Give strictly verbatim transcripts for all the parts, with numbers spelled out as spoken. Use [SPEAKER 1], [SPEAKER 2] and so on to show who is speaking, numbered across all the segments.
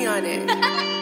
[SPEAKER 1] on it.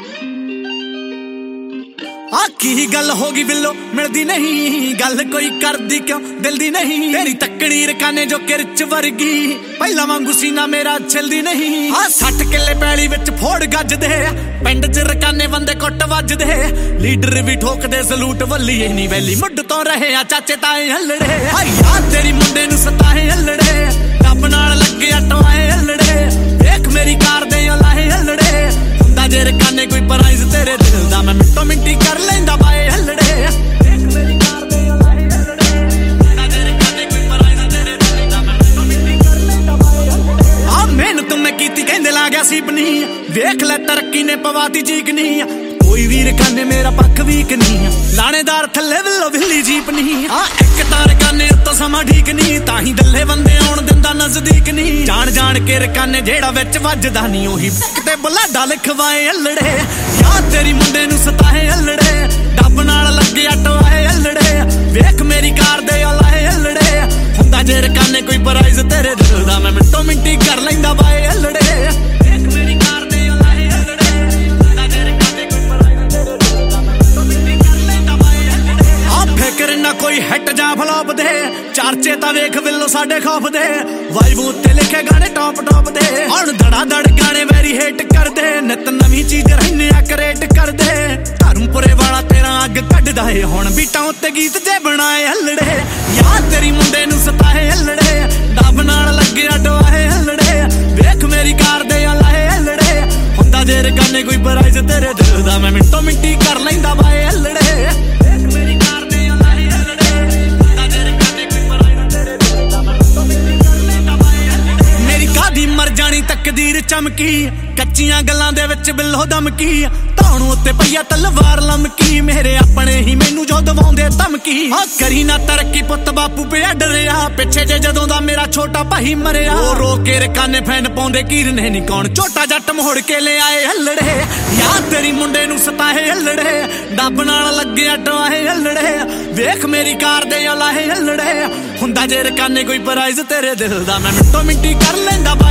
[SPEAKER 2] आ की गल होगी बिल्लो मिलदी नहीं गल कोई करदी क्यों दिल दी नहीं तेरी तकड़ी रकाने जो किरच वर्गी पहला वांगू सीना मेरा छिलदी नहीं आ सठ किले पैली विच फोड़ गजदे पिंड च रकाने बंदे कुट वजदे लीडर भी ठोकदे सलूट वल्लीए नी वैली मुੱਢ ਤੋਂ ਰਹੇ आ चाचे ताए हल्लड़े आ यार तेरी मुंडे ਨੂੰ सताए हल्लड़े ਰੱਬ ਨਾਲ ਲੱਗਿਆ ਟਵਾਏ हल्लड़े देख मेरी कार दे लाए हल्लड़े जे रकाने कोई प्राइज तेरे दिल दा मैं मिंटो मिंटी कर लेंदा बाए हल्लड़े देख मेरी कार दे लाए हल्लड़े जे रकाने कोई प्राइज तेरे दिल दा मैं मिंटो मिंटी कर लेंदा बाए हल्लड़े आ मेहनत मैं कीती कहंदे ला गया सीपनी देख ले तरक्की ने पवाती चीकनी कोई भी रकाने मेरा पक्ष वीक नहीं लाणेदार थल्ले विल्लो विल्ली जीप नहीं आ एक तार काने उत्तों समा ठीक नहीं ताही दल्ले बंदे आउण दिंदा नजदीक नहीं जान जान के रकाने जेड़ा विच वजदा नहीं ओही ते बलाडा लिखवाए हल्लड़े यार तेरी मुंडे नू सताए हल्लड़े डब नाल लगे टवाए हल्लड़े वेख मेरी कार दे लाए हल्लड़े हुंदा जे रकाने कोई प्राइज तेरे दिल दा मैं मिंटो मिंटी कर लैंदा बाए हल्लड़े वेख मेरी कार दे लाए हल्लड़े हुंदा जे रकाने कोई प्राइज तेरे दिल दा मैं मिंटो मिंटी कर लैंदा बाए हल्लड़े आ फिकर ना कोई हिट जा फ्लॉप दे चार्चे ता वेख विल्लो साडे खौफ दे वाइब उत्ते लिखे गाने टॉप टॉप दे हुण धड़ा धड़ गाने वेरी हिट कर दे नित नवी चीज रहने क्रिएट कर दे धर्मपुरे वाला तेरा अग कढदा है हुण बीटां उत्ते गीत जे बनाए हल्लड़े यार तेरी मुंडे नू सताए हल्लड़े डब नाल लगे टवाए हल्लड़े वेख मेरी कार दे लाए हल्लड़े हुंदा जे रकाने कोई प्राइज तेरे दिल दा मैं मिंटो मिंटी कर लैंदा बाए हल्लड़े वेख मेरी कार दे लाए हल्लड़े हुंदा जे रकाने कोई प्राइज तेरे दिल दा मैं मिंटो मिंटी कर लैंदा बाए हल्लड़े मेरी कादी मर जानी तकदीर चमकी कच्चियां गल्लां दे विच बिल्लो दमकी ਧੌਣ ਉੱਤੇ ਪਈਆ ਤਲਵਾਰ ਲਮਕੀ ਮੇਰੇ ਆਪਣੇ ਹੀ ਮੈਨੂੰ ਜੋ ਦਵਾਉਂਦੇ ਧਮਕੀ ਆ ਕਰੀ ਨਾ ਤਰੱਕੀ ਪੁੱਤ ਬਾਪੂ ਪਿਆ ਡਰਿਆ ਪਿੱਛੇ ਜੇ ਜਦੋਂ ਦਾ ਮੇਰਾ ਛੋਟਾ ਭਾਈ ਮਰਿਆ ਉਹ ਰੋ ਕੇ ਰਕਾਨੇ ਫੈਨ ਪਾਉਂਦੇ ਕੀਰਨੇ ਨਹੀਂ ਕੌਣ ਛੋਟਾ ਜੱਟ ਮੋੜ ਕੇ ਲੈ ਆਏ ਹੱਲੜੇ ਯਾਰ ਤੇਰੀ ਮੁੰਡੇ ਨੂੰ ਸਤਾਏ ਹੱਲੜੇ ਡੱਬ ਨਾਲ ਲੱਗੇ ਟਵਾਏ ਹੱਲੜੇ ਵੇਖ ਮੇਰੀ ਕਾਰ ਦੇ ਲਾਏ ਹੱਲੜੇ ਹੁੰਦਾ ਜੇ ਰਕਾਨੇ ਕੋਈ ਪ੍ਰਾਈਜ਼ ਤੇਰੇ ਦਿਲ ਦਾ ਮੈਂ ਮਿੰਟੋ ਮਿੰਟੀ ਕਰ ਲੈਂਦਾ